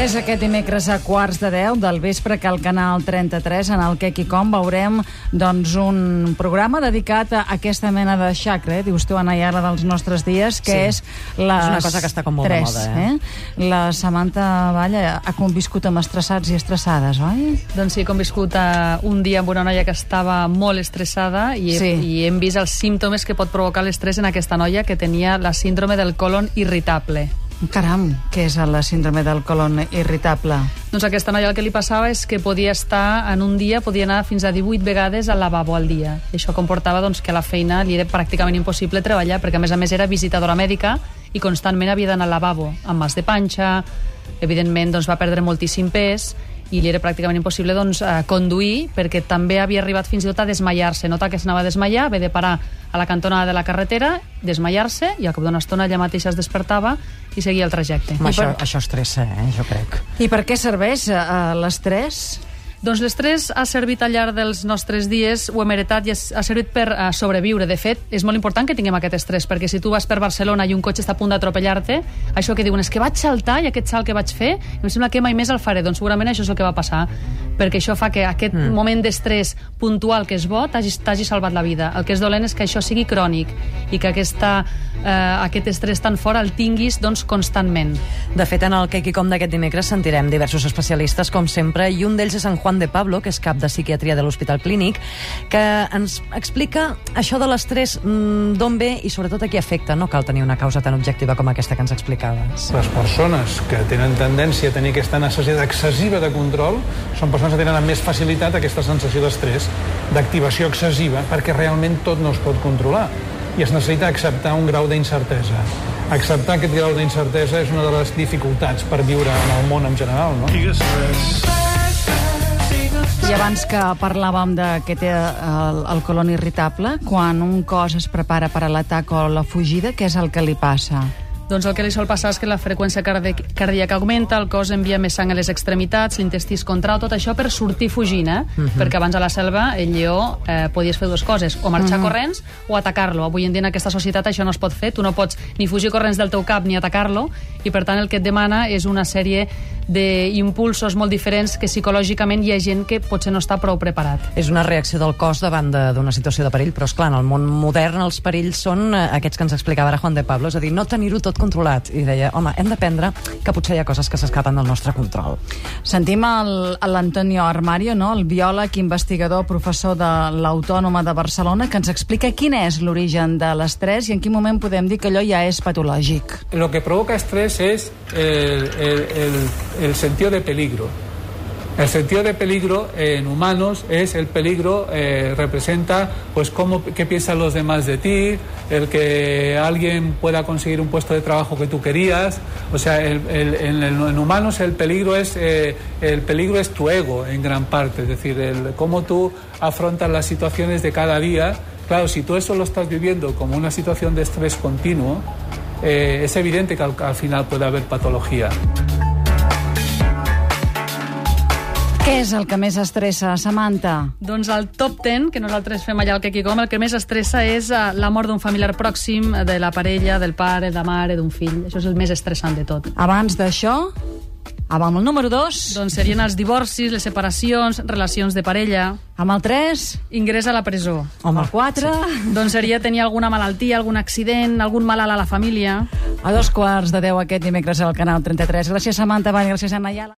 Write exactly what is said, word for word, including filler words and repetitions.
És aquest dimecres a quarts de deu del vespre que al Canal trenta-tres, en el Què Qui Com, veurem doncs, un programa dedicat a aquesta mena de xacra, eh? Dius tu, Anna Iala, dels nostres dies, que sí. és les És una cosa que està com molt tres, de moda, eh? eh? La Samantha Valla ha conviscut amb estressats i estressades, oi? Doncs sí, he conviscut uh, un dia amb una noia que estava molt estressada i, Sí. i hem vist els símptomes que pot provocar l'estrès en aquesta noia, que tenia la síndrome del colon irritable. Caram, què és la síndrome del colon irritable? Doncs a aquesta noia el que li passava és que podia estar en un dia, podia anar fins a divuit vegades al lavabo al dia. I això comportava doncs, que a la feina li era pràcticament impossible treballar, perquè a més a més era visitadora mèdica i constantment havia d'anar al lavabo, amb mals de panxa, evidentment doncs, va perdre moltíssim pes i li era pràcticament impossible doncs, eh, conduir, perquè també havia arribat fins i tot a desmaiar-se. Nota que s'anava a desmaiar, haver de parar a la cantonada de la carretera, desmaiar-se, i al cap d'una estona ella mateixa es despertava i seguia el trajecte. Home, això, per... això estressa, eh? Jo crec. I per què serveix uh, l'estrès? Doncs l'estrès ha servit al llarg dels nostres dies, ho hem heretat i ha servit per uh, sobreviure. De fet, és molt important que tinguem aquest estrès, perquè si tu vas per Barcelona i un cotxe està a punt d'atropellar-te, això que diuen és que vaig saltar i aquest salt que vaig fer, em sembla que mai més el faré. Doncs segurament això és el que va passar, perquè això fa que aquest mm. moment d'estrès puntual que és bo t'hagi salvat la vida. El que és dolent és que això sigui crònic i que aquesta, uh, aquest estrès tan fort el tinguis doncs, constantment. De fet, en el Què Qui Com d'aquest dimecres sentirem diversos especialistes, com sempre, i un d'ells és en Juan de Pablo, que és cap de psiquiatria de l'Hospital Clínic, que ens explica això de l'estrès, mmm, d'on ve i sobretot a qui afecta. No cal tenir una causa tan objectiva com aquesta que ens explicaves. Les persones que tenen tendència a tenir aquesta necessitat excessiva de control són persones que tenen amb més facilitat aquesta sensació d'estrès, d'activació excessiva, perquè realment tot no es pot controlar i es necessita acceptar un grau d'incertesa. Acceptar aquest grau d'incertesa és una de les dificultats per viure en el món en general, no? I abans que parlàvem de què té el, el colon irritable, quan un cos es prepara per a l'atac o la fugida, què és el que li passa? Doncs el que li sol passar és que la freqüència cardíaca augmenta, el cos envia més sang a les extremitats, l'intestí es contrau, tot això per sortir fugint, eh? Uh-huh. Perquè abans a la selva el lleó eh, podies fer dues coses, o marxar uh-huh. corrents o atacar-lo. Avui en dia en aquesta societat això no es pot fer, tu no pots ni fugir corrents del teu cap ni atacar-lo, i per tant el que et demana és una sèrie d'impulsos molt diferents que psicològicament hi ha gent que potser no està prou preparat. És una reacció del cos davant d'una situació de perill, però és clar, en el món modern els perills són aquests que ens explicava ara Juan de Pablo, és a dir, no tenir-ho tot controlat. I deia, home, hem d'aprendre que potser hi ha coses que s'escapen del nostre control. Sentim l'Antonio Armario, no? El biòleg, investigador, professor de l'Autònoma de Barcelona, que ens explica quin és l'origen de l'estrès i en quin moment podem dir que allò ja és patològic. Lo que provoca estrés es el, el, el, el sentido de peligro. El sentido de peligro en humanos es el peligro, eh, representa pues cómo, qué piensan los demás de ti, el que alguien pueda conseguir un puesto de trabajo que tú querías. O sea, el, el, en, el, en humanos el peligro es eh, el peligro es tu ego en gran parte, es decir, el, cómo tú afrontas las situaciones de cada día. Claro, si tú eso lo estás viviendo como una situación de estrés continuo, eh, es evidente que al, al final puede haber patología. Què és el que més estressa, Samantha? Doncs el top ten, que nosaltres fem allà al Què Qui Com, el que més estressa és la mort d'un familiar pròxim, de la parella, del pare, de la mare, d'un fill. Això és el més estressant de tot. Abans d'això, amb el número dos... Doncs serien els divorcis, les separacions, relacions de parella. Amb el tres... Ingrés a la presó. Amb el quatre... Sí. Doncs seria tenir alguna malaltia, algun accident, algun malalt a la família. A dos quarts de deu aquest dimecres al Canal trenta-tres. Gràcies, Samantha Vall, gràcies, Anna Iala.